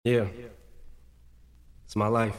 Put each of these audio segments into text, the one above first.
Yeah, it's my life.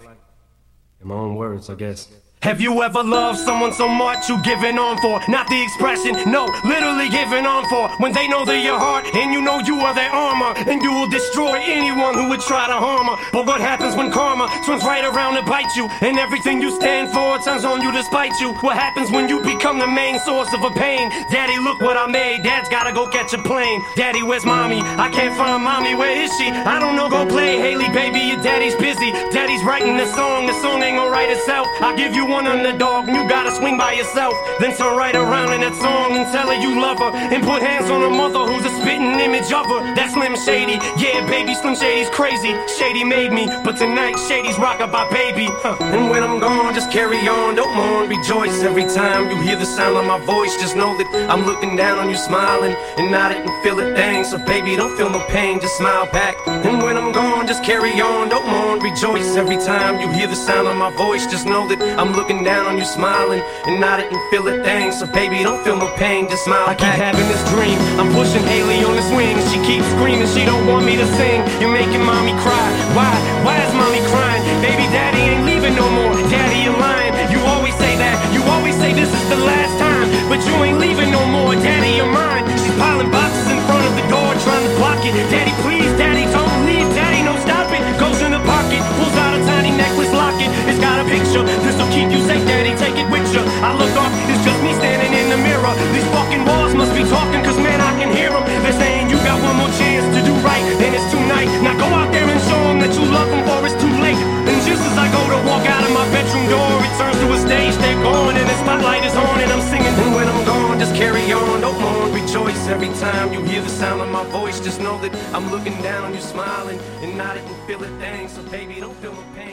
In my own words, I guess. Have you ever loved someone so much you giving on for? Not the expression, no, literally giving on for. When they know they're your heart and you know you are their armor, and you will destroy anyone who would try to harm her. But what happens when karma swings right around to bite you, and everything you stand for turns on you to spite you? What happens when you become the main source of a pain? Daddy, look what I made, Dad's gotta go catch a plane. Daddy, where's mommy? I can't find mommy, where is she? I don't know, go play, Haley, baby, your daddy's busy. Daddy's writing the song ain't gonna write itself. I'll give you one underdog and you gotta swing by yourself. Then turn right around in that song and tell her you love her, and put hands on her mother who's a spitting image of her. That's Slim Shady, yeah baby, Slim Shady's crazy. Shady made me, but tonight Shady's rockin' by baby. And when I'm gone, just carry on, don't mourn, rejoice. Every time you hear the sound of my voice, just know that I'm looking down on you, smiling, and I didn't feel a thing. So baby, don't feel no pain, just smile back. And when I'm gone, just carry on, don't mourn, rejoice. Every time you hear the sound of my voice, just know that I'm looking down on you, smiling, and I didn't feel a thing. So baby, don't feel no pain, just smile back. I keep having this dream, I'm pushing Haley on the swing, and she keeps screaming she don't want me to sing. You're making mommy cry, why is mommy crying? Baby, daddy ain't leaving no more, daddy you're lying. You always say that, you always say this is the last time, but you ain't leaving no more, daddy you're mine. She's piling boxes in front of the door, trying to block it. Daddy please, daddy don't leave, daddy no stop it. Goes in the pocket, pulls out a tiny necklace locket. It's got a picture, this'll keep you safe, daddy, take it with you. I look up, it's just me standing in the mirror. These fucking walls must be talking, cause man I can hear them. They're saying you got one more chance to do right, and it's tonight. Now go out there and show them that you love them, for it's too late. And just as I go to walk out of my bedroom door, it turns to a stage, they're gone, and the spotlight is on, and I'm singing. And when I'm gone, just carry on, don't mourn, rejoice. Every time you hear the sound of my voice, just know that I'm looking down on you, smiling, and I didn't feel a thing. So baby, don't feel no pain.